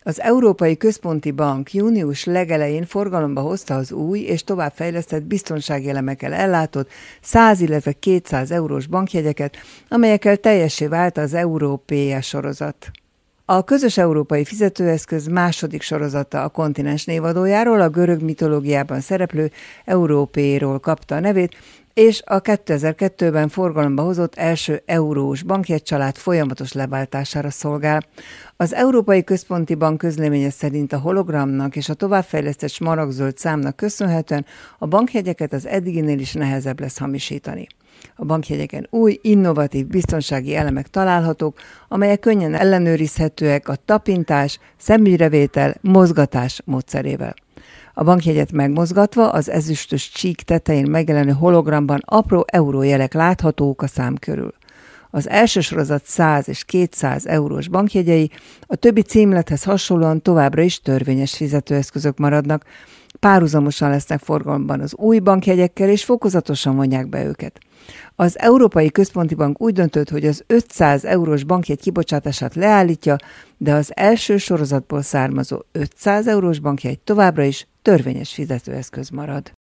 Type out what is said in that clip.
Az Európai Központi Bank június legelején forgalomba hozta az új és továbbfejlesztett biztonsági elemekkel ellátott 100, illetve 200 eurós bankjegyeket, amelyekkel teljessé vált az Európéja sorozat. A közös európai fizetőeszköz második sorozata a kontinens névadójáról, a görög mitológiában szereplő Európéról kapta a nevét, és a 2002-ben forgalomba hozott első eurós bankjegycsalád folyamatos leváltására szolgál. Az Európai Központi Bank közleménye szerint a hologramnak és a továbbfejlesztett smaragdzöld számnak köszönhetően a bankjegyeket az eddiginél is nehezebb lesz hamisítani. A bankjegyeken új, innovatív biztonsági elemek találhatók, amelyek könnyen ellenőrizhetőek a tapintás, szemügyrevétel, mozgatás módszerével. A bankjegyet megmozgatva az ezüstös csík tetején megjelenő hologramban apró eurójelek láthatók a szám körül. Az első sorozat 100 és 200 eurós bankjegyei a többi címlethez hasonlóan továbbra is törvényes fizetőeszközök maradnak, párhuzamosan lesznek forgalomban az új bankjegyekkel, és fokozatosan vonják be őket. Az Európai Központi Bank úgy döntött, hogy az 500 eurós bankjegy kibocsátását leállítja, de az első sorozatból származó 500 eurós bankjegy továbbra is törvényes fizetőeszköz marad.